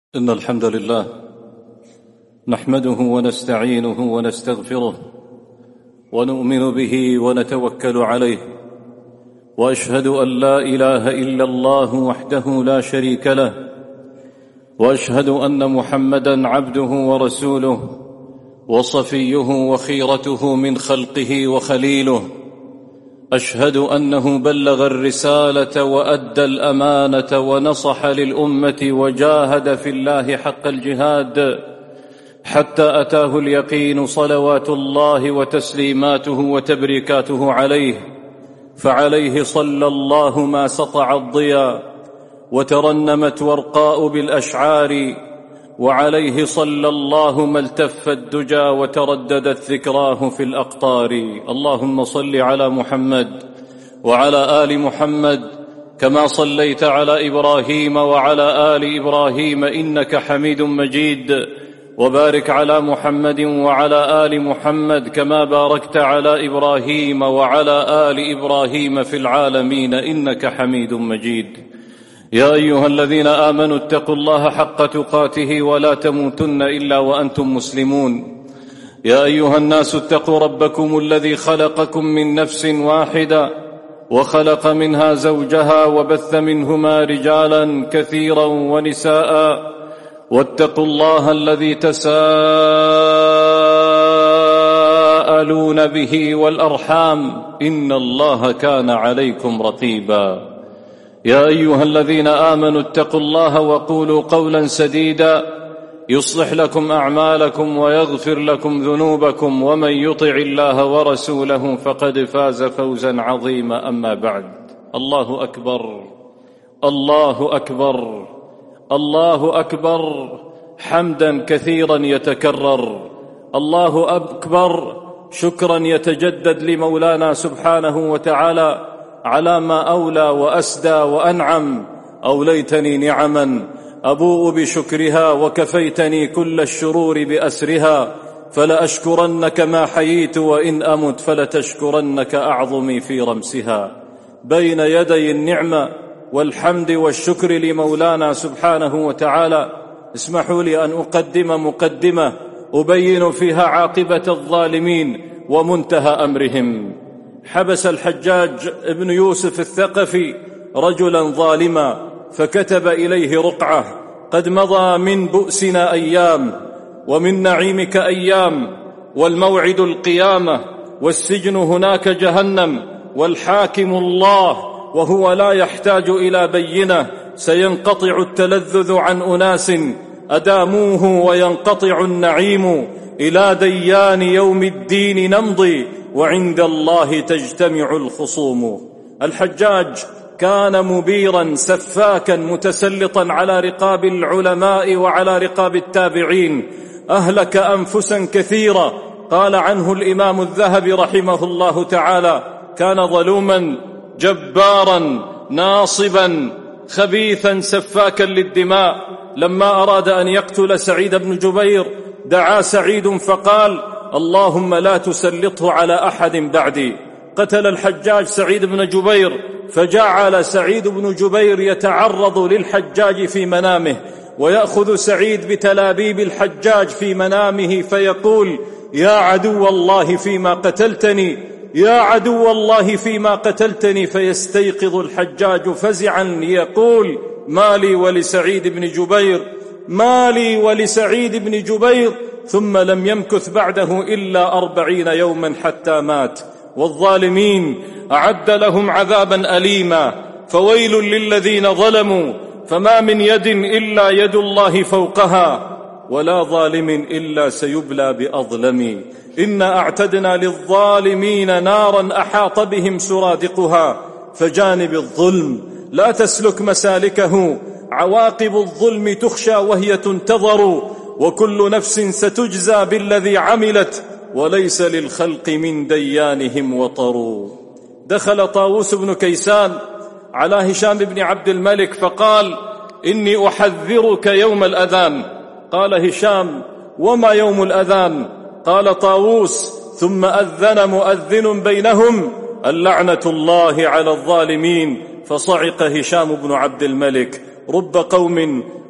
إن الحمد لله نحمده ونستعينه ونستغفره ونؤمن به ونتوكل عليه، وأشهد أن لا إله إلا الله وحده لا شريك له، وأشهد أن محمدًا عبده ورسوله وصفيه وخيرته من خلقه وخليله. أشهد أنه بلغ الرسالة وأدى الأمانة ونصح للأمة وجاهد في الله حق الجهاد حتى أتاه اليقين، صلوات الله وتسليماته وتبريكاته عليه. فعليه صلى الله ما سطع الضياء وترنمت ورقاء بالأشعار، وعليه صلى الله ما التف الدجى وترددت ذكراه في الأقطار. اللهم صل على محمد وعلى آل محمد كما صليت على إبراهيم وعلى آل إبراهيم إنك حميد مجيد، وبارك على محمد وعلى آل محمد كما باركت على إبراهيم وعلى آل إبراهيم في العالمين إنك حميد مجيد. يا أيها الذين آمنوا اتقوا الله حق تقاته ولا تموتن إلا وأنتم مسلمون. يا أيها الناس اتقوا ربكم الذي خلقكم من نفس واحدة وخلق منها زوجها وبث منهما رجالا كثيرا ونساء، واتقوا الله الذي تساءلون به والأرحام إن الله كان عليكم رقيبا. يا أيها الذين آمنوا اتقوا الله وقولوا قولا سديدا يصلح لكم أعمالكم ويغفر لكم ذنوبكم، ومن يطع الله ورسوله فقد فاز فوزا عظيما. أما بعد، الله أكبر الله أكبر الله أكبر، حمدا كثيرا يتكرر. الله أكبر، شكرا يتجدد لمولانا سبحانه وتعالى على ما أولى وأسدى وأنعم. أوليتني نعما أبوء بشكرها، وكفيتني كل الشرور بأسرها، فلأشكرنك ما حييت، وإن أمت فلتشكرنك أعظمي في رمسها. بين يدي النعمة والحمد والشكر لمولانا سبحانه وتعالى اسمحوا لي أن أقدم مقدمة أبين فيها عاقبة الظالمين ومنتهى أمرهم. حبس الحجاج ابن يوسف الثقفي رجلا ظالما، فكتب إليه رقعة: قد مضى من بؤسنا أيام، ومن نعيمك أيام، والموعد القيامة، والسجن هناك جهنم، والحاكم الله وهو لا يحتاج إلى بينة. سينقطع التلذذ عن أناس أداموه، وينقطع النعيم، إلى ديان يوم الدين نمضي، وعند الله تجتمع الخصوم. الحجاج كان مبيرا سفاكا متسلطا على رقاب العلماء وعلى رقاب التابعين، أهلك أنفسا كثيرة. قال عنه الإمام الذهبي رحمه الله تعالى: كان ظلوما جبارا ناصبا خبيثا سفاكا للدماء. لما أراد أن يقتل سعيد بن جبير دعا سعيد فقال: اللهم لا تسلطه على أحد بعدي. قتل الحجاج سعيد بن جبير، فجعل سعيد بن جبير يتعرض للحجاج في منامه، ويأخذ سعيد بتلابيب الحجاج في منامه فيقول: يا عدو الله فيما قتلتني، يا عدو الله فيما قتلتني. فيستيقظ الحجاج فزعا يقول: مالي ولسعيد بن جبير، مالي ولسعيد بن جبير. ثم لم يمكث بعده إلا 40 يوما حتى مات. والظالمين أعد لهم عذابا أليما، فويل للذين ظلموا، فما من يد إلا يد الله فوقها، ولا ظالم إلا سيبلى بأظلم. إنا أعتدنا للظالمين نارا أحاط بهم سرادقها، فجانب الظلم لا تسلك مسالكه، عواقب الظلم تخشى وهي تنتظر، وكل نفس ستجزى بالذي عملت، وليس للخلق من ديانهم وطر. دخل طاووس بن كيسان على هشام بن عبد الملك فقال: إني أحذرك يوم الأذان. قال هشام: وما يوم الأذان؟ قال طاووس: ثم أذن مؤذن بينهم: اللعنة الله على الظالمين. فصعق هشام بن عبد الملك: رب قوم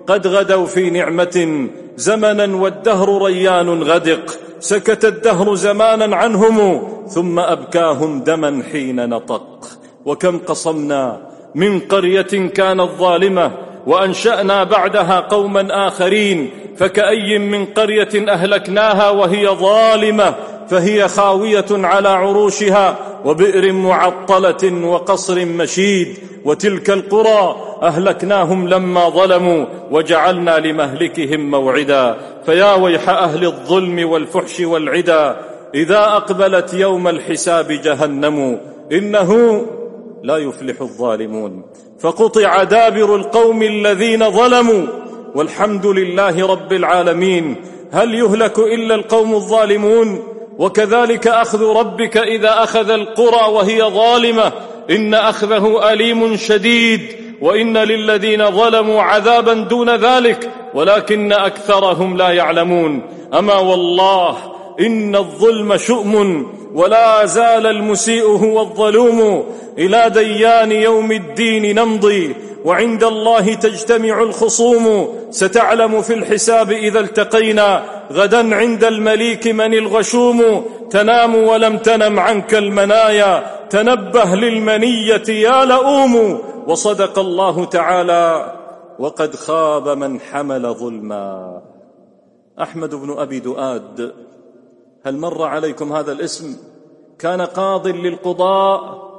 قد غدوا في نعمة زمنا والدهر ريان غدق، سكت الدهر زمانا عنهم ثم أبكاهم دما حين نطق. وكم قصمنا من قرية كانت ظالمة وأنشأنا بعدها قوما آخرين، فكأي من قرية أهلكناها وهي ظالمة فهي خاوية على عروشها وبئر معطلة وقصر مشيد. وتلك القرى أهلكناهم لما ظلموا وجعلنا لمهلكهم موعدا. فيا ويح أهل الظلم والفحش والعدا، إذا أقبلت يوم الحساب جهنم، إنه لا يفلح الظالمون. فقطع دابر القوم الذين ظلموا والحمد لله رب العالمين. هل يهلك إلا القوم الظالمون؟ وكذلك أخذ ربك إذا أخذ القرى وهي ظالمة، إن أخذه أليم شديد، وإن للذين ظلموا عذابا دون ذلك ولكن أكثرهم لا يعلمون. أما والله إن الظلم شؤم، ولا زال المسيء هو الظلوم. إلى ديان يوم الدين نمضي، وعند الله تجتمع الخصوم. ستعلم في الحساب إذا التقينا، غدا عند المليك من الغشوم. تنام ولم تنم عنك المنايا، تنبه للمنية يا لؤوم. وصدق الله تعالى، وقد خاب من حمل ظلما. أحمد بن أبي دؤاد، هل مر عليكم هذا الاسم؟ كان قاض للقضاء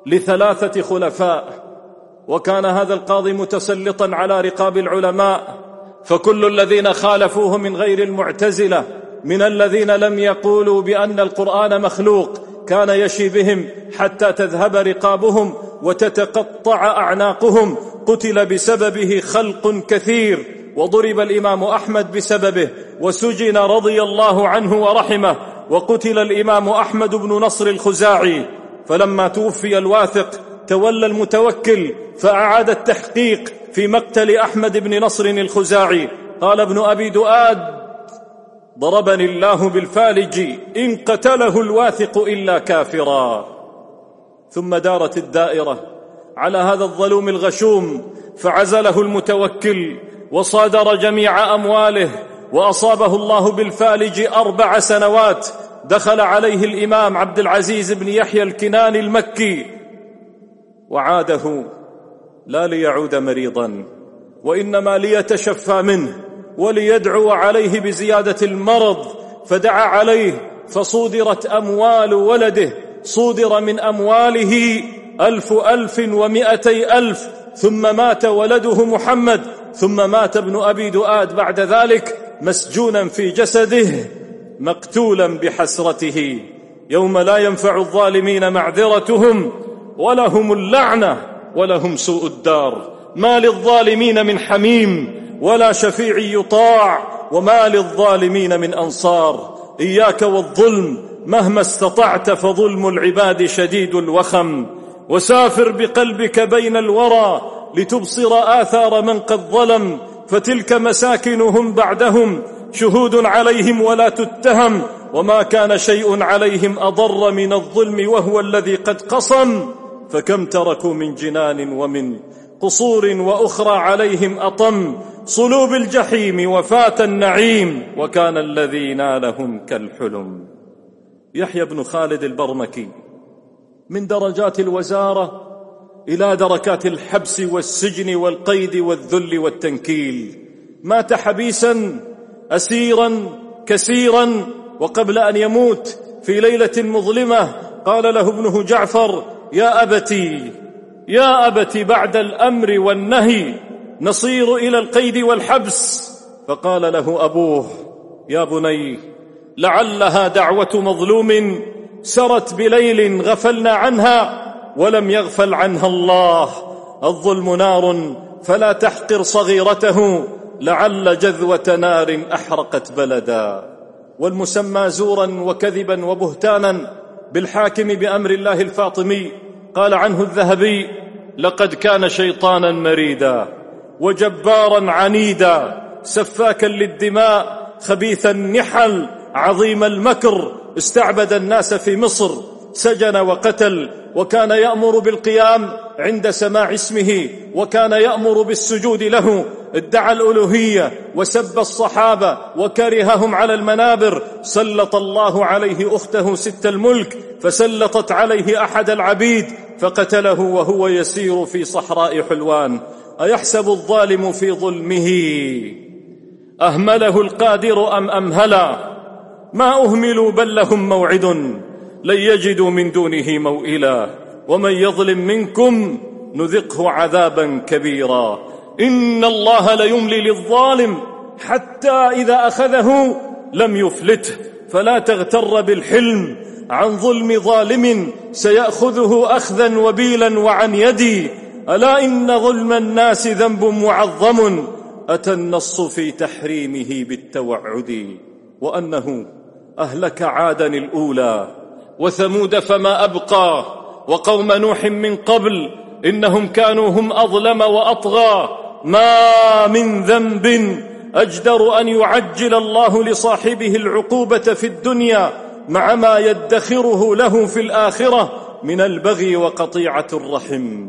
ل3 خلفاء، وكان هذا القاضي متسلطا على رقاب العلماء، فكل الذين خالفوه من غير المعتزلة من الذين لم يقولوا بأن القرآن مخلوق كان يشي بهم حتى تذهب رقابهم وتتقطع أعناقهم. قتل بسببه خلق كثير، وضرب الإمام أحمد بسببه وسجن رضي الله عنه ورحمه. وقتل الإمام أحمد بن نصر الخزاعي، فلما توفي الواثق تولى المتوكل فأعاد التحقيق في مقتل أحمد بن نصر الخزاعي. قال ابن أبي دؤاد: ضربني الله بالفالج إن قتله الواثق إلا كافرا. ثم دارت الدائرة على هذا الظلوم الغشوم، فعزله المتوكل وصادر جميع أمواله، وأصابه الله بالفالج 4 سنوات. دخل عليه الإمام عبد العزيز بن يحيى الكناني المكي وعاده لا ليعود مريضا، وإنما ليتشفى منه وليدعو عليه بزيادة المرض. فدعا عليه فصودرت أموال ولده، صودر من أمواله 1,200,000. ثم مات ولده محمد، ثم مات ابن أبي دؤاد بعد ذلك مسجونا في جسده مقتولا بحسرته. يوم لا ينفع الظالمين معذرتهم ولهم اللعنة ولهم سوء الدار. ما للظالمين من حميم ولا شفيع يطاع، وما للظالمين من أنصار. إياك والظلم مهما استطعت، فظلم العباد شديد الوخم. وسافر بقلبك بين الورى لتبصر آثار من قد ظلم، فتلك مساكنهم بعدهم شهود عليهم ولا تتهم. وما كان شيء عليهم أضر من الظلم وهو الذي قد قصم. فكم تركوا من جنان ومن قصور، وأخرى عليهم أطم. صلوب الجحيم وفات النعيم، وكان الذي نالهم كالحلم. يحيى بن خالد البرمكي من درجات الوزارة إلى دركات الحبس والسجن والقيد والذل والتنكيل. مات حبيسا أسيرا كسيرا، وقبل أن يموت في ليلة مظلمة قال له ابنه جعفر: يا أبتي بعد الأمر والنهي نصير إلى القيد والحبس. فقال له أبوه: يا بني، لعلها دعوة مظلوم سرت بليل غفلنا عنها ولم يغفل عنها الله. الظلم نار فلا تحقر صغيرته، لعل جذوة نار أحرقت بلدا. والمسمى زورا وكذبا وبهتانا بالحاكم بأمر الله الفاطمي، قال عنه الذهبي: لقد كان شيطانا مريدا وجبارا عنيدا، سفاكا للدماء، خبيث النحل، عظيم المكر، استعبد الناس في مصر، سجن وقتل، وكان يأمر بالقيام عند سماع اسمه، وكان يأمر بالسجود له، ادعى الألوهية وسب الصحابة وكرههم على المنابر. سلط الله عليه أخته ست الملك، فسلطت عليه أحد العبيد فقتله وهو يسير في صحراء حلوان. أيحسب الظالم في ظلمه أهمله القادر أم أمهلا؟ ما أهملوا بل لهم موعد لن يجدوا من دونه موئلا. ومن يظلم منكم نذقه عذابا كبيرا. إن الله ليملي للظالم حتى إذا أخذه لم يفلته، فلا تغتر بالحلم عن ظلم ظالم، سيأخذه أخذا وبيلا وعن يدي. ألا إن ظلم الناس ذنب معظم، أتى النص في تحريمه بالتوعد. وأنه أهلك عادا الأولى وثمود فما أبقى، وقوم نوح من قبل إنهم كانوا هم أظلم وأطغى. ما من ذنب أجدر أن يعجل الله لصاحبه العقوبة في الدنيا مع ما يدخره له في الآخرة من البغي وقطيعة الرحم.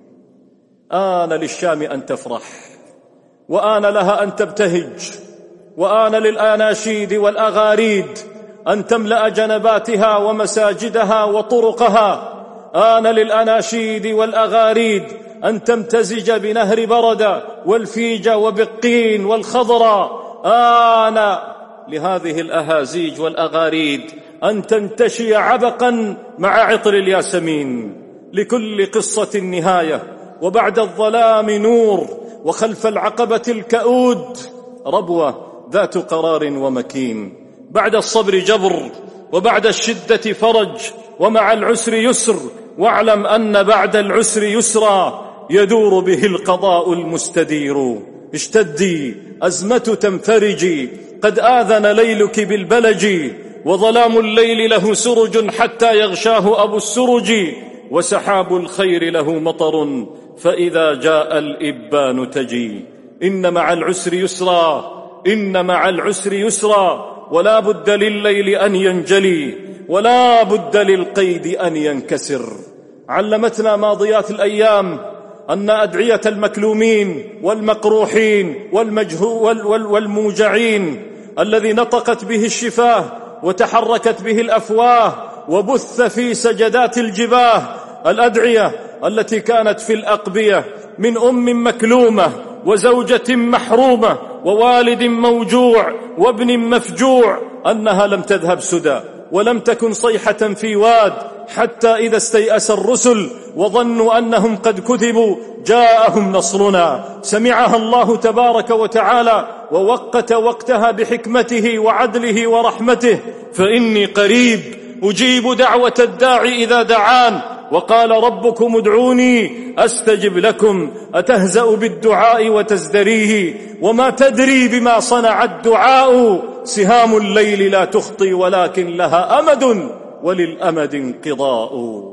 آن للشام أن تفرح، وآن لها أن تبتهج، وآن للأناشيد والأغاريد أن تملأ جنباتها ومساجدها وطرقها. آن للأناشيد والأغاريد أن تمتزج بنهر بردة والفيج وبقين والخضراء. آن لهذه الأهازيج والأغاريد أن تنتشي عبقا مع عطر الياسمين. لكل قصة نهاية، وبعد الظلام نور، وخلف العقبة الكؤود ربوة ذات قرار ومكين. بعد الصبر جبر، وبعد الشدة فرج، ومع العسر يسر، واعلم أن بعد العسر يسرا يدور به القضاء المستدير. اشتدي أزمة تنفرجي، قد آذن ليلك بالبلج، وظلام الليل له سرج حتى يغشاه أبو السرج، وسحاب الخير له مطر فإذا جاء الإبان تجي. إن مع العسر يسرا، إن مع العسر يسرا، ولا بد لليل أن ينجلي، ولا بد للقيد أن ينكسر. علمتنا ماضيات الأيام أن أدعية المكلومين والمقروحين والموجعين الذي نطقت به الشفاه وتحركت به الأفواه وبث في سجدات الجباه، الأدعية التي كانت في الأقبية من أم مكلومة وزوجة محرومة ووالد موجوع وابن مفجوع، أنها لم تذهب سدى ولم تكن صيحة في واد، حتى إذا استيأس الرسل وظنوا أنهم قد كذبوا جاءهم نصرنا. سمعها الله تبارك وتعالى ووقت وقتها بحكمته وعدله ورحمته. فإني قريب أجيب دعوة الداعي إذا دعان، وقال ربكم ادعوني أستجب لكم. أتهزأ بالدعاء وتزدريه، وما تدري بما صنع الدعاء. سهام الليل لا تخطي ولكن لها أمد، وللأمد انقضاء.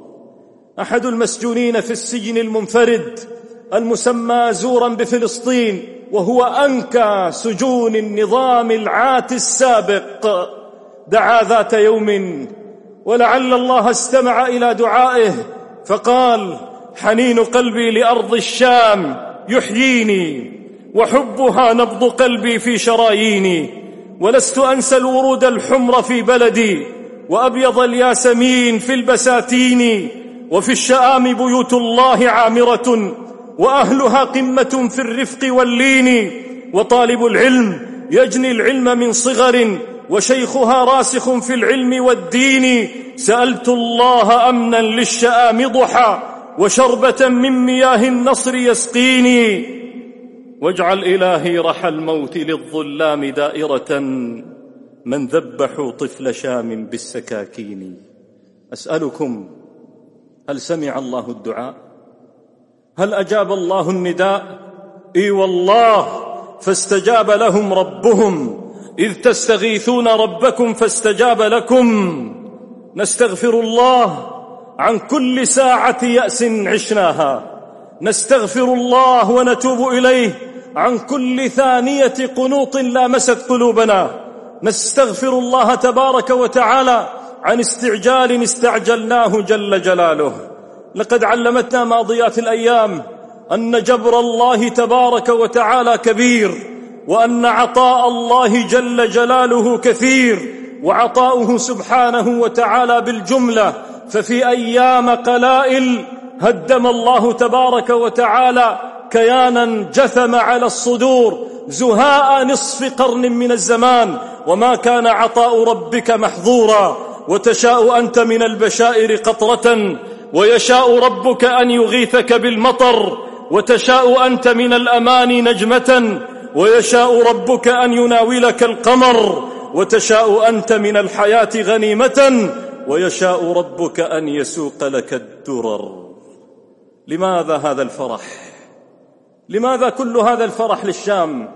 أحد المسجونين في السجن المنفرد المسمى زورا بفلسطين، وهو أنكى سجون النظام العاتي السابق، دعا ذات يوم ولعل الله استمع إلى دعائه فقال: حنين قلبي لأرض الشام يحييني، وحبها نبض قلبي في شراييني، ولست أنسى الورود الحمر في بلدي، وأبيض الياسمين في البساتين، وفي الشآم بيوت الله عامرة، وأهلها قمة في الرفق واللين، وطالب العلم يجني العلم من صغر، وشيخها راسخ في العلم والدين. سألت الله أمنا للشآم ضحى، وشربة من مياه النصر يسقيني. واجعل إلهي رحى الموت للظلام دائرة، من ذبحوا طفل شام بالسكاكين. أسألكم: هل سمع الله الدعاء؟ هل أجاب الله النداء؟ إي والله، فاستجاب لهم ربهم إذ تستغيثون ربكم فاستجاب لكم. نستغفر الله عن كل ساعة يأس عشناها، نستغفر الله ونتوب إليه عن كل ثانية قنوط لامست قلوبنا، نستغفر الله تبارك وتعالى عن استعجال استعجلناه جل جلاله. لقد علمتنا ماضيات الأيام أن جبر الله تبارك وتعالى كبير، وأن عطاء الله جل جلاله كثير، وعطاؤه سبحانه وتعالى بالجملة. ففي أيام قلائل هدم الله تبارك وتعالى كيانا جثم على الصدور زهاء نصف قرن من الزمان، وما كان عطاء ربك محظورا. وتشاء أنت من البشائر قطرة، ويشاء ربك أن يغيثك بالمطر، وتشاء أنت من الأمان نجمة، ويشاء ربك أن يناولك القمر، وتشاء أنت من الحياة غنيمة، ويشاء ربك أن يسوق لك الدرر. لماذا هذا الفرح؟ لماذا كل هذا الفرح للشام؟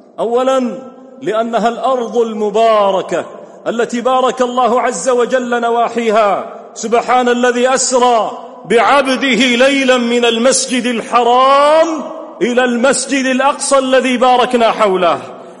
أولا لأنها الأرض المباركة التي بارك الله عز وجل نواحيها. سبحان الذي أسرى بعبده ليلا من المسجد الحرام إلى المسجد الأقصى الذي باركنا حوله،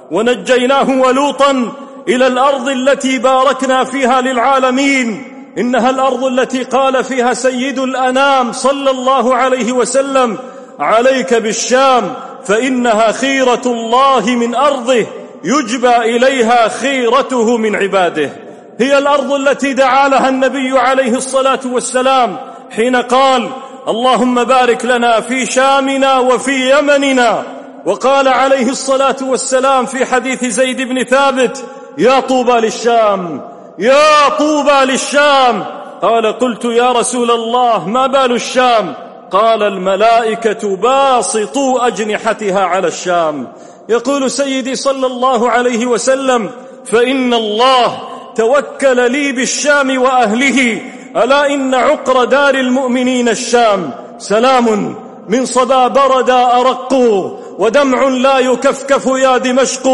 ونجيناه ولوطا إلى الأرض التي باركنا فيها للعالمين. إنها الأرض التي قال فيها سيد الأنام صلى الله عليه وسلم: عليك بالشام فإنها خيرة الله من أرضه يجبى إليها خيرته من عباده. هي الأرض التي دعا لها النبي عليه الصلاة والسلام حين قال: اللهم بارك لنا في شامنا وفي يمننا. وقال عليه الصلاة والسلام في حديث زيد بن ثابت: يا طوبى للشام، يا طوبى للشام. قال: قلت يا رسول الله ما بال الشام؟ قال: الملائكة باسطوا أجنحتها على الشام. يقول سيدي صلى الله عليه وسلم: فإن الله توكل لي بالشام وأهله، ألا إن عقر دار المؤمنين الشام، سلام من صبا بردا أرقوا، ودمع لا يكفكف يا دمشق،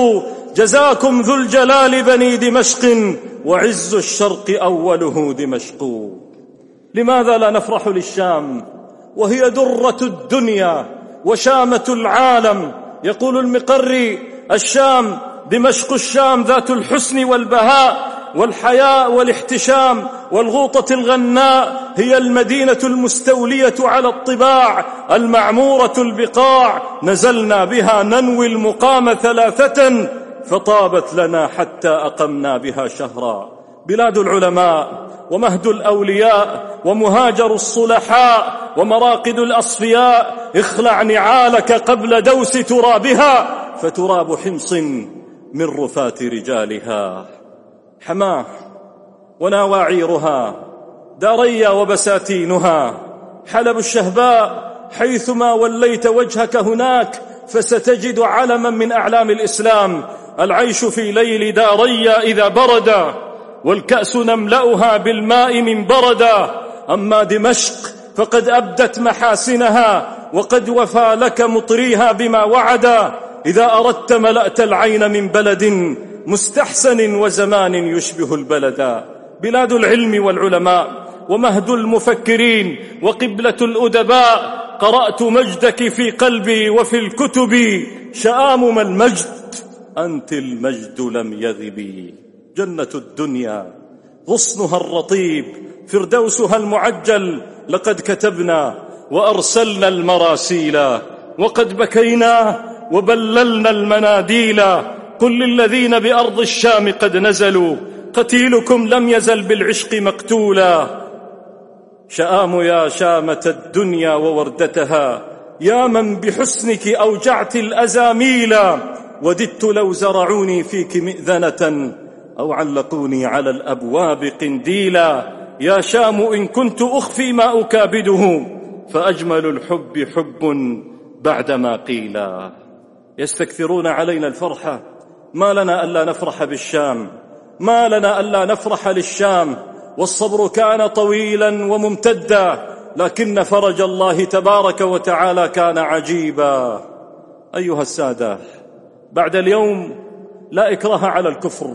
جزاكم ذو الجلال بني دمشق، وعز الشرق أوله دمشق. لماذا لا نفرح للشام وهي درة الدنيا وشامة العالم؟ يقول المقري: الشام دمشق الشام ذات الحسن والبهاء والحياء والاحتشام والغوطة الغناء، هي المدينة المستولية على الطباع المعمورة البقاع، نزلنا بها ننوي المقام 3 فطابت لنا حتى أقمنا بها شهرا. بلاد العلماء ومهد الأولياء ومهاجر الصلحاء ومراقد الأصفياء، اخلع نعالك قبل دوس ترابها، فتراب حمص من رفات رجالها. حماه ونواعيرها، داريا وبساتينها، حلب الشهباء، حيثما وليت وجهك هناك فستجد علما من أعلام الإسلام. العيش في ليل داريا إذا بردا، والكأس نملأها بالماء من بردا. أما دمشق فقد أبدت محاسنها، وقد وفى لك مطريها بما وعدا. إذا أردت ملأت العين من بلد مستحسن وزمان يشبه البلدا. بلاد العلم والعلماء ومهد المفكرين وقبلة الأدباء، قرأت مجدك في قلبي وفي الكتب، شآم ما المجد أنت المجد لم يغب. جنة الدنيا غصنها الرطيب، فردوسها المعجل، لقد كتبنا وأرسلنا المراسيل، وقد بكينا وبللنا المناديل. قل للذين بأرض الشام قد نزلوا، قتيلكم لم يزل بالعشق مقتولا. شآم يا شامة الدنيا ووردتها، يا من بحسنك أوجعت الأزاميل. وددت لو زرعوني فيك مئذنة، أو علقوني على الأبواب قنديلا. يا شام إن كنت أخفي ما أكابده، فأجمل الحب حب بعدما قيلا. يستكثرون علينا الفرحة، ما لنا ألا نفرح بالشام، ما لنا ألا نفرح للشام. والصبر كان طويلا وممتدا، لكن فرج الله تبارك وتعالى كان عجيبا. أيها السادة، بعد اليوم لا إكراه على الكفر.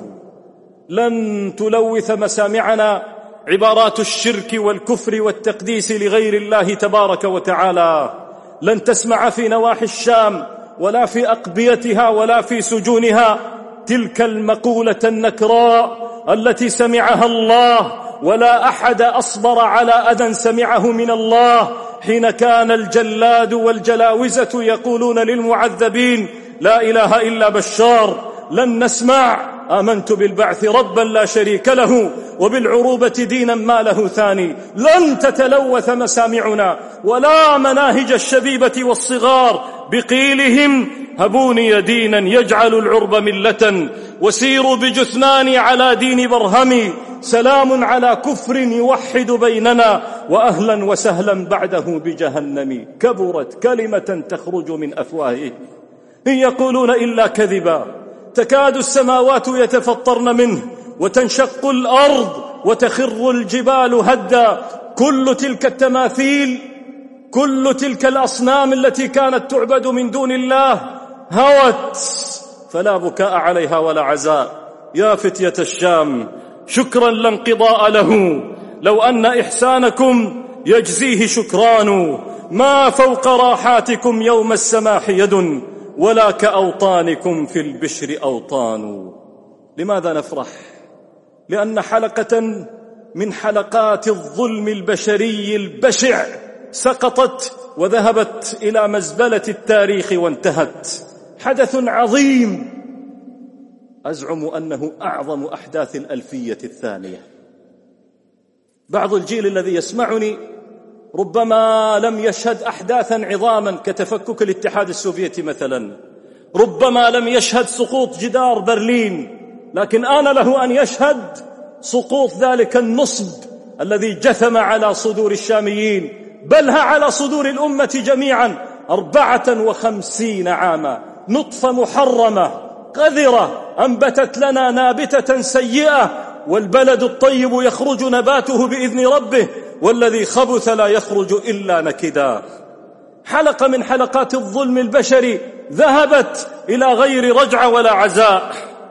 لن تلوث مسامعنا عبارات الشرك والكفر والتقديس لغير الله تبارك وتعالى. لن تسمع في نواحي الشام ولا في أقبيتها ولا في سجونها تلك المقولة النكراء التي سمعها الله ولا أحد أصبر على أذى سمعه من الله حين كان الجلاد والجلاوزة يقولون للمعذبين: لا إله إلا بشار، لن نسمع. آمنت بالبعث ربا لا شريك له وبالعروبة دينا ما له ثاني. لن تتلوث مسامعنا ولا مناهج الشبيبة والصغار بقيلهم: هبوني دينا يجعل العرب ملة وسيروا بجثناني على دين برهمي. سلام على كفر يوحد بيننا وأهلا وسهلا بعده بجهنم. كبرت كلمة تخرج من أفواههم إن يقولون إلا كذبا. تكاد السماوات يتفطرن منه وتنشق الأرض وتخر الجبال هدا. كل تلك التماثيل، كل تلك الأصنام التي كانت تعبد من دون الله هوت، فلا بكاء عليها ولا عزاء. يا فتية الشام، شكرا لا انقضاء له، لو أن إحسانكم يجزيه شكران. ما فوق راحاتكم يوم السماح يد، ولا كأوطانكم في البشر أوطان. لماذا نفرح؟ لأن حلقة من حلقات الظلم البشري البشع سقطت وذهبت إلى مزبلة التاريخ وانتهت. حدث عظيم أزعم أنه أعظم أحداث الألفية الثانية. بعض الجيل الذي يسمعني ربما لم يشهد أحداثا عظاما كتفكك الاتحاد السوفيتي مثلا، ربما لم يشهد سقوط جدار برلين، لكن آن له أن يشهد سقوط ذلك النصب الذي جثم على صدور الشاميين، بل على صدور الأمة جميعا 54 عاما. نطفة محرمة قذرة أنبتت لنا نابتة سيئة، والبلد الطيب يخرج نباته بإذن ربه، والذي خبث لا يخرج إلا نكدا. حلقة من حلقات الظلم البشري ذهبت إلى غير رجعة ولا عزاء.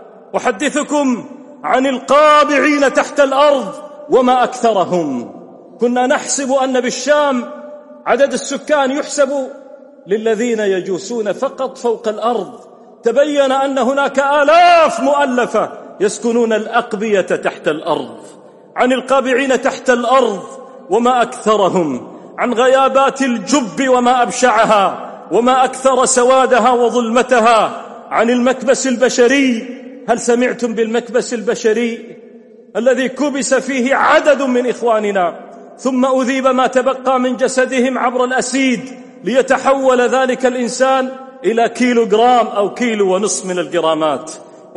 أحدثكم عن القابعين تحت الأرض وما أكثرهم. كنا نحسب أن بالشام عدد السكان يحسب للذين يجوسون فقط فوق الأرض. تبين أن هناك آلاف مؤلفة يسكنون الأقبية تحت الأرض. عن القابعين تحت الأرض وما أكثرهم، عن غيابات الجب وما أبشعها وما أكثر سوادها وظلمتها، عن المكبس البشري. هل سمعتم بالمكبس البشري الذي كبس فيه عدد من إخواننا ثم أذيب ما تبقى من جسدهم عبر الأسيد ليتحول ذلك الإنسان إلى كيلوغرام أو كيلو ونصف من الجرامات؟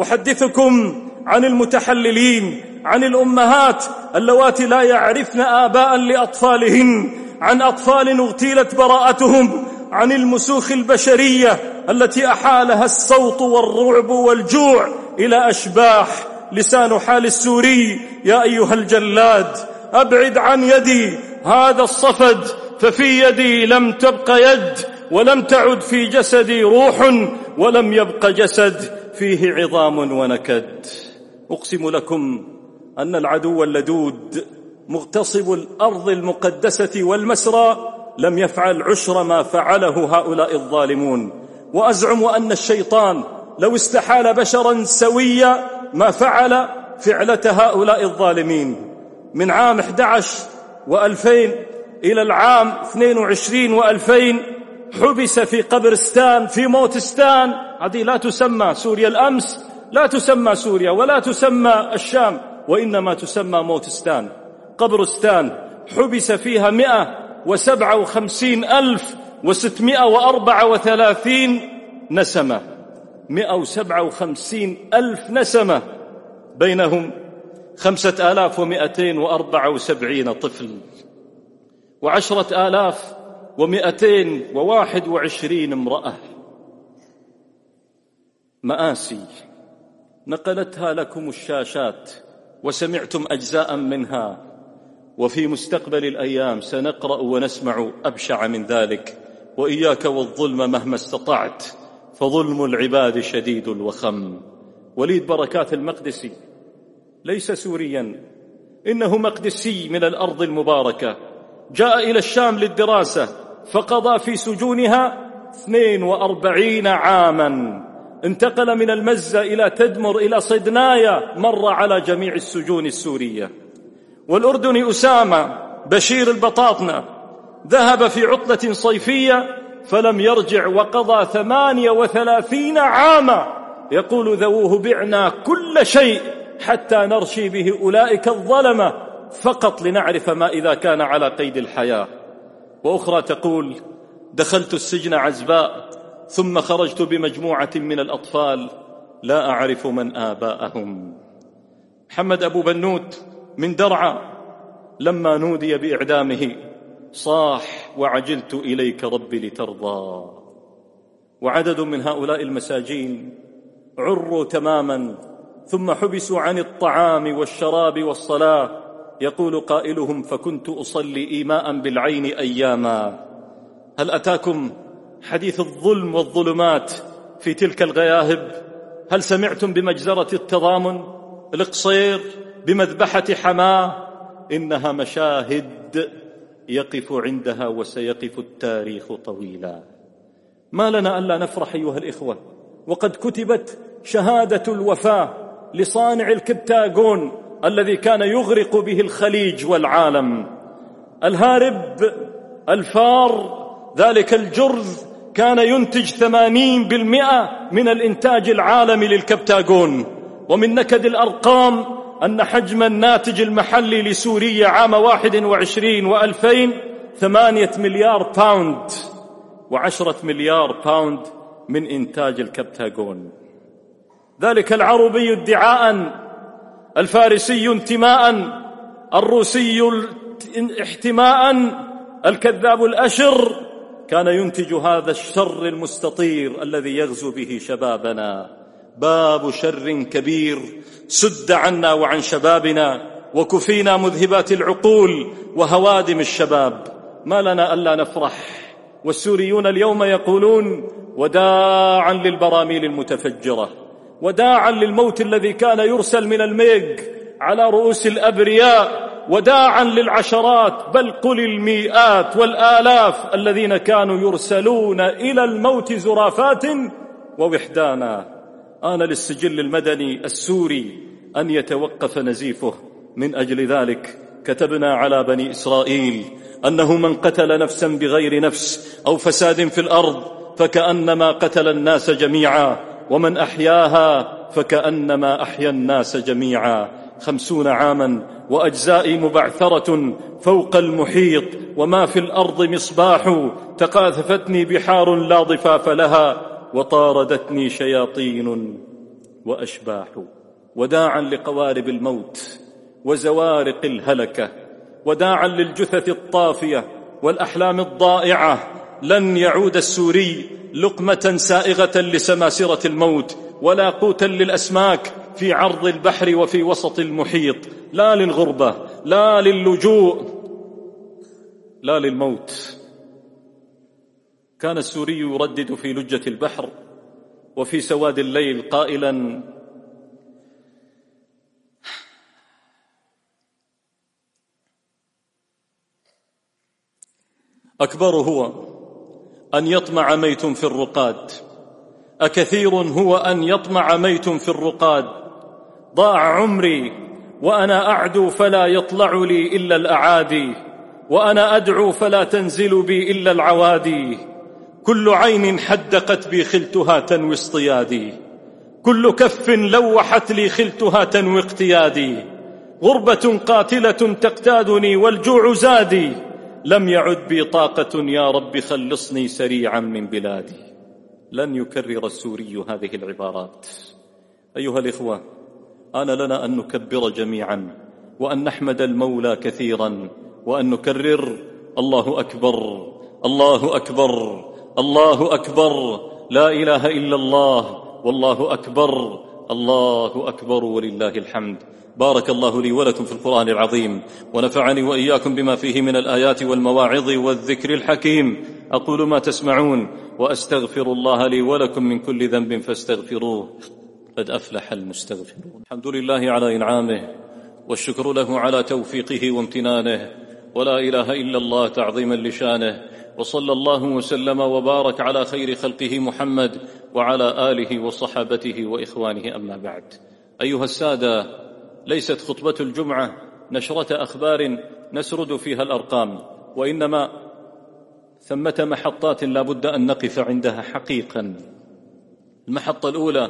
أحدثكم عن المتحللين، عن الأمهات اللواتي لا يعرفن آباء لأطفالهن، عن أطفال اغتيلت براءتهم، عن المسوخ البشرية التي أحالها الصوت والرعب والجوع إلى أشباح. لسان حال السوري: يا أيها الجلاد أبعد عن يدي هذا الصفد، ففي يدي لم تبق يد، ولم تعد في جسدي روح، ولم يبق جسد فيه عظام ونكد. أقسم لكم أن العدو اللدود مغتصب الأرض المقدسة والمسرى لم يفعل عشر ما فعله هؤلاء الظالمون. وأزعم أن الشيطان لو استحال بشرا سويا ما فعل فعلة هؤلاء الظالمين. من عام 11 و2000 إلى العام 22 و2000 حبس في قبرستان في موتستان. هذه لا تسمى سوريا الأمس، لا تسمى سوريا ولا تسمى الشام، وإنما تسمى موتستان. قبرستان حبس فيها 157,634 نسمة، 157,000 نسمة، بينهم 5,274 طفل و10,221 امرأة. مآسي نقلتها لكم الشاشات وسمعتم أجزاء منها، وفي مستقبل الأيام سنقرأ ونسمع أبشع من ذلك. وإياك والظلم مهما استطعت، فظلم العباد شديد الوخم. وليد بركات المقدسي ليس سوريا، إنه مقدسي من الأرض المباركة، جاء إلى الشام للدراسة فقضى في سجونها 42 عاما. انتقل من المزة إلى تدمر إلى صدنايا، مر على جميع السجون السورية. والأردني أسامة بشير البطاطنة ذهب في عطلة صيفية فلم يرجع وقضى 38 عاما يقول ذووه بعنا كل شيء حتى نرشي به أولئك الظلمة فقط لنعرف ما إذا كان على قيد الحياة. وأخرى تقول دخلت السجن عزباء ثم خرجت بمجموعة من الأطفال لا أعرف من آباءهم. محمد أبو بنوت من درعا لما نودي بإعدامه صاح وعجلت إليك ربي لترضى. وعدد من هؤلاء المساجين عروا تماما ثم حبسوا عن الطعام والشراب والصلاة. يقول قائلهم فكنت أصلي إيماء بالعين أياما. هل أتاكم حديث الظلم والظلمات في تلك الغياهب؟ هل سمعتم بمجزرة التضامن، القصير، بمذبحة حماه؟ إنها مشاهد يقف عندها وسيقف التاريخ طويلا. ما لنا ألا نفرح أيها الإخوة وقد كتبت شهادة الوفاة لصانع الكبتاغون الذي كان يغرق به الخليج والعالم. الهارب الفار ذلك الجرذ كان ينتج 80% من الإنتاج العالمي للكبتاغون. ومن نكد الأرقام أن حجم الناتج المحلي لسوريا عام 21 و2000 8 مليار باوند، و10 مليار باوند من إنتاج الكبتاغون. ذلك العربي ادعاء، الفارسي انتماء، الروسي احتماء، الكذاب الأشر كان ينتج هذا الشر المستطير الذي يغزو به شبابنا. باب شر كبير سد عنا وعن شبابنا وكفينا مذهبات العقول وهوادم الشباب. ما لنا ألا نفرح. والسوريون اليوم يقولون وداعا للبراميل المتفجرة، وداعا للموت الذي كان يرسل من الميج على رؤوس الأبرياء، وداعا للعشرات بل قل المئات والآلاف الذين كانوا يرسلون إلى الموت زرافات ووحدانا. آن للسجل المدني السوري أن يتوقف نزيفه. من أجل ذلك كتبنا على بني إسرائيل أنه من قتل نفسا بغير نفس أو فساد في الأرض فكأنما قتل الناس جميعا، ومن أحياها فكأنما أحيا الناس جميعا. 50 عاما وأجزائي مبعثرة فوق المحيط، وما في الأرض مصباح، تقاذفتني بحار لا ضفاف لها، وطاردتني شياطين وأشباح. وداعا لقوارب الموت وزوارق الهلكة، وداعا للجثث الطافية والأحلام الضائعة. لن يعود السوري لقمة سائغة لسماسرة الموت، ولا قوتا للأسماك في عرض البحر وفي وسط المحيط، لا للغربة، لا للجوء، لا للموت. كان السوري يردد في لجة البحر وفي سواد الليل قائلا: أكبر هو أن يطمع ميت في الرقاد، أكثير هو أن يطمع ميت في الرقاد. ضاع عمري وأنا أعدو فلا يطلع لي إلا الأعادي، وأنا أدعو فلا تنزل بي إلا العوادي. كل عين حدقت بي خلتها تنوي اصطيادي، كل كف لوحت لي خلتها تنوي اقتيادي. غربة قاتلة تقتادني والجوع زادي، لم يعد بي طاقة يا رب خلصني سريعا من بلادي. لن يكرر السوري هذه العبارات. أيها الإخوة، آن لنا أن نكبر جميعا وأن نحمد المولى كثيرا وأن نكرر: الله أكبر، الله أكبر، الله أكبر، لا إله إلا الله، والله أكبر، الله أكبر، ولله الحمد. بارك الله لي ولكم في القرآن العظيم، ونفعني وإياكم بما فيه من الآيات والمواعظ والذكر الحكيم. أقول ما تسمعون وأستغفر الله لي ولكم من كل ذنب فاستغفروه، قد أفلح المستغفرون. الحمد لله على إنعامه، والشكر له على توفيقه وامتنانه، ولا إله إلا الله تعظيما لشانه. وصلى الله وسلم وبارك على خير خلقه محمد وعلى آله وصحابته وإخوانه. أما بعد، أيها السادة، ليست خطبة الجمعة نشرة أخبار نسرد فيها الأرقام، وإنما ثمة محطات لا بد أن نقف عندها حقيقا. المحطة الأولى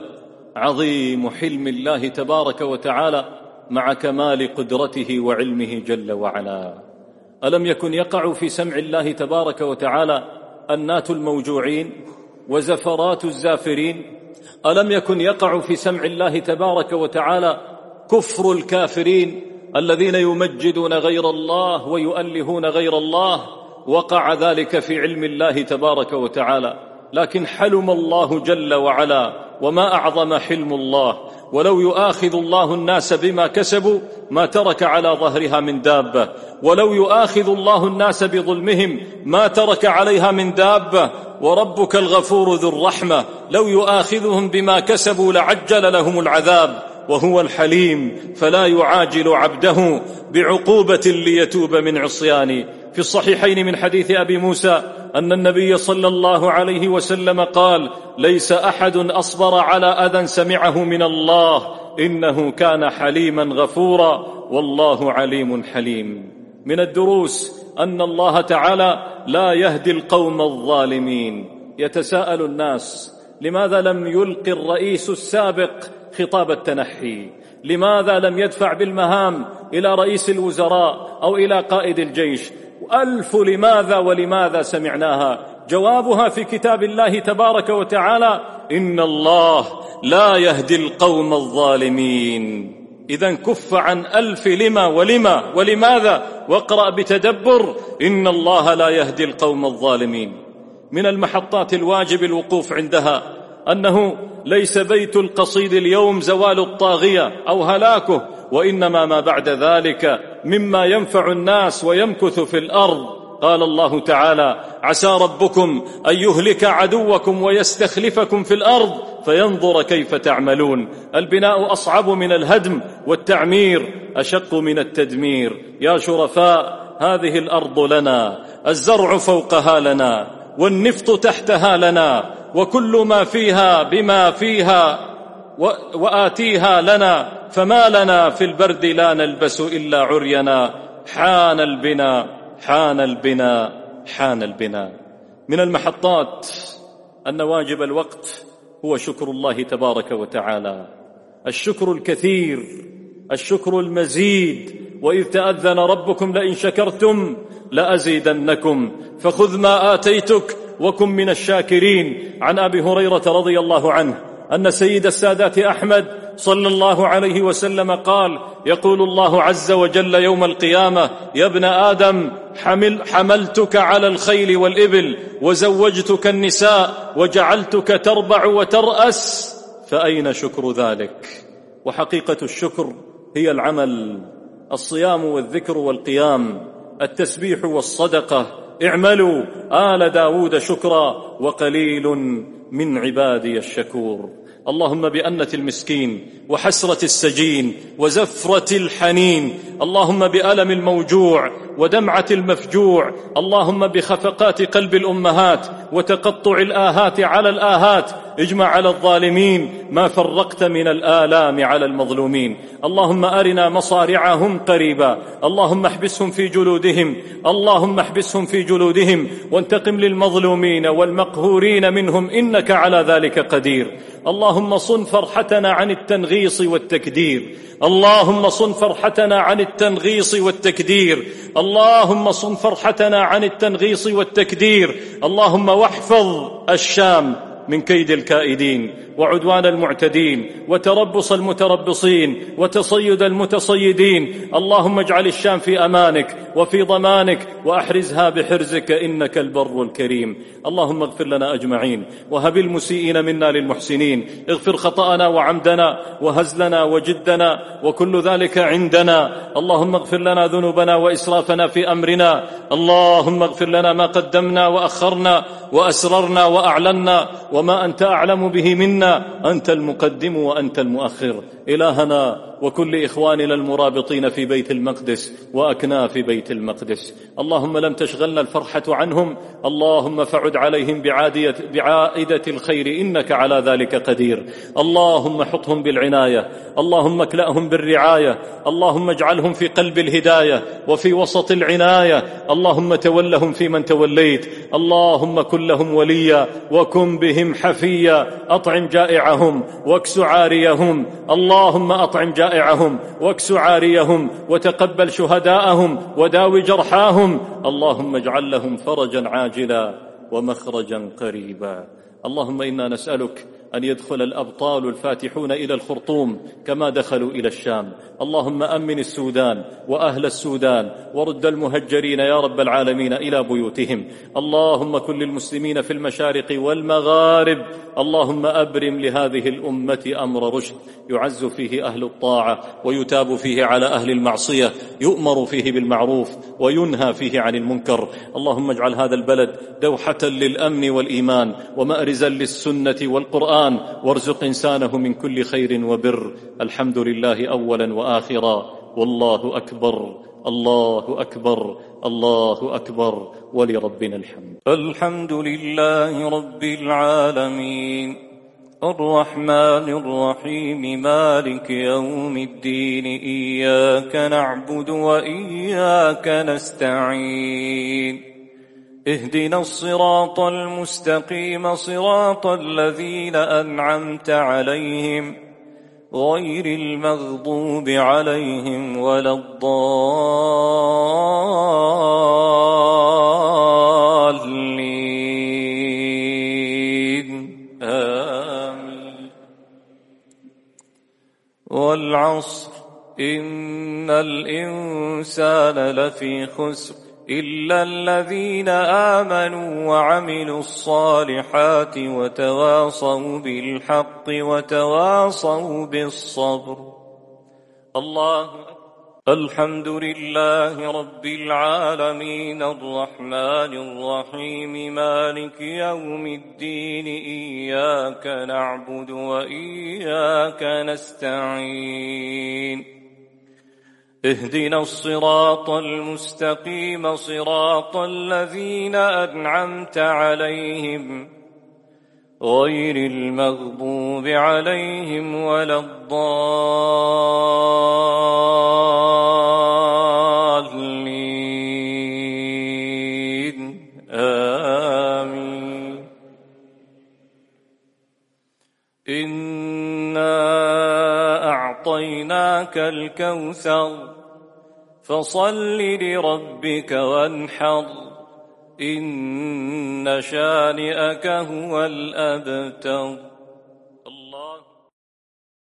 عظيم حلم الله تبارك وتعالى مع كمال قدرته وعلمه جل وعلا. ألم يكن يقع في سمع الله تبارك وتعالى أنات الموجوعين وزفرات الزافرين؟ ألم يكن يقع في سمع الله تبارك وتعالى كفر الكافرين الذين يمجدون غير الله ويؤلهون غير الله؟ وقع ذلك في علم الله تبارك وتعالى، لكن حلم الله جل وعلا، وما أعظم حلم الله. ولو يؤاخذ الله الناس بما كسبوا ما ترك على ظهرها من دابة، ولو يؤاخذ الله الناس بظلمهم ما ترك عليها من دابة، وربك الغفور ذو الرحمة لو يؤاخذهم بما كسبوا لعجل لهم العذاب، وهو الحليم فلا يعاجل عبده بعقوبة ليتوب من عصيانه. في الصحيحين من حديث أبي موسى أن النبي صلى الله عليه وسلم قال: ليس أحد أصبر على أذى سمعه من الله، إنه كان حليما غفورا، والله عليم حليم. من الدروس أن الله تعالى لا يهدي القوم الظالمين. يتساءل الناس: لماذا لم يلقي الرئيس السابق خطاب التنحي؟ لماذا لم يدفع بالمهام إلى رئيس الوزراء أو إلى قائد الجيش؟ ألف لماذا ولماذا سمعناها، جوابها في كتاب الله تبارك وتعالى: إن الله لا يهدي القوم الظالمين. إذن كف عن ألف لما ولما ولماذا، واقرأ بتدبر: إن الله لا يهدي القوم الظالمين. من المحطات الواجب الوقوف عندها أنه ليس بيت القصيد اليوم زوال الطاغية أو هلاكه، وإنما ما بعد ذلك مما ينفع الناس ويمكث في الأرض. قال الله تعالى: عسى ربكم أن يهلك عدوكم ويستخلفكم في الأرض فينظر كيف تعملون. البناء أصعب من الهدم، والتعمير أشق من التدمير. يا شرفاء، هذه الأرض لنا، الزرع فوقها لنا، والنفط تحتها لنا، وكل ما فيها بما فيها وآتيها لنا، فما لنا في البرد لا نلبس إلا عرينا. حان البنا، حان البنا، حان البنا. من المحطات أن واجب الوقت هو شكر الله تبارك وتعالى، الشكر الكثير، الشكر المزيد. وإذ تأذن ربكم لئن شكرتم لأزيدنكم، فخذ ما آتيتك وكن من الشاكرين. عن أبي هريرة رضي الله عنه أن سيد السادات أحمد صلى الله عليه وسلم قال: يقول الله عز وجل يوم القيامة: يا ابن آدم، حملتك على الخيل والإبل، وزوجتك النساء، وجعلتك تربع وترأس، فأين شكر ذلك؟ وحقيقة الشكر هي العمل، الصيام والذكر والقيام، التسبيح والصدقة. اعملوا آل داود شكرا وقليل من عبادي الشكور. اللهم بأنة المسكين وحسرة السجين وزفرة الحنين، اللهم بألم الموجوع ودمعة المفجوع، اللهم بخفقات قلب الأمهات وتقطع الآهات على الآهات، اجمع على الظالمين ما فرقت من الآلام على المظلومين. اللهم أرنا مصارعهم قريبا، اللهم احبسهم في جلودهم، اللهم احبسهم في جلودهم، وانتقم للمظلومين والمقهورين منهم، إنك على ذلك قدير. اللهم صن فرحتنا عن التنغيص والتكدير، اللهم صن فرحتنا عن التنغيص والتكدير، اللهم صن فرحتنا عن التنغيص والتكدير. اللهم واحفظ الشام من كيد الكائدين وعدوان المعتدين وتربص المتربصين وتصيد المتصيدين. اللهم اجعل الشام في أمانك وفي ضمانك، وأحرزها بحرزك، إنك البر الكريم. اللهم اغفر لنا أجمعين، وهب المسيئين منا للمحسنين، اغفر خطأنا وعمدنا وهزلنا وجدنا وكل ذلك عندنا. اللهم اغفر لنا ذنوبنا وإسرافنا في أمرنا، اللهم اغفر لنا ما قدمنا وأخرنا وأسررنا وأعلنا، وما أنت أعلم به منا، أنت المقدم وأنت المؤخر. إلهنا وكل إخواننا المرابطين في بيت المقدس وأكناف بيت المقدس. اللهم لم تشغلنا الفرحة عنهم، اللهم فعد عليهم بعائدة الخير إنك على ذلك قدير. اللهم حطهم بالعناية، اللهم اكلأهم بالرعاية، اللهم اجعلهم في قلب الهداية وفي وسط العناية، اللهم تولهم في من توليت، اللهم كن لهم وليا وكن بهم حفيا. أطعم جائعهم واكس عاريهم، اللهم أطعم جائعهم واكس عاريهم، وتقبل شهداءهم وداوي جرحاهم، اللهم اجعل لهم فرجا عاجلا ومخرجا قريبا. اللهم إنا نسألك أن يدخل الأبطال الفاتحون إلى الخرطوم كما دخلوا إلى الشام. اللهم أمن السودان وأهل السودان، ورد المهجرين يا رب العالمين إلى بيوتهم. اللهم كن للمسلمين في المشارق والمغارب، اللهم أبرم لهذه الأمة أمر رشد، يعز فيه أهل الطاعة ويتاب فيه على أهل المعصية، يؤمر فيه بالمعروف وينهى فيه عن المنكر. اللهم اجعل هذا البلد دوحة للأمن والإيمان ومأرزا للسنة والقرآن، وارزق إنسانه من كل خير وبر. الحمد لله أولا وآخرا، والله أكبر، الله أكبر، الله أكبر، ولربنا الحمد. الحمد لله رب العالمين، الرحمن الرحيم، مالك يوم الدين، إياك نعبد وإياك نستعين، اهدنا الصراط المستقيم، صراط الذين أنعمت عليهم غير المغضوب عليهم ولا الضالين، آمين. والعصر، إن الإنسان لفي خسر إلا الذين آمنوا وعملوا الصالحات وتواصوا بالحق وتواصوا بالصبر. الله. الحمد لله رب العالمين، الرحمن الرحيم، مالك يوم الدين، إياك نعبد وإياك نستعين، اهدنا الصراط المستقيم، صراط الذين أنعمت عليهم غير المغضوب عليهم ولا الضالين، آمين. إنا أعطيناك الكوثر فصل لربك وانحر، إن شانئك هو الأبتر.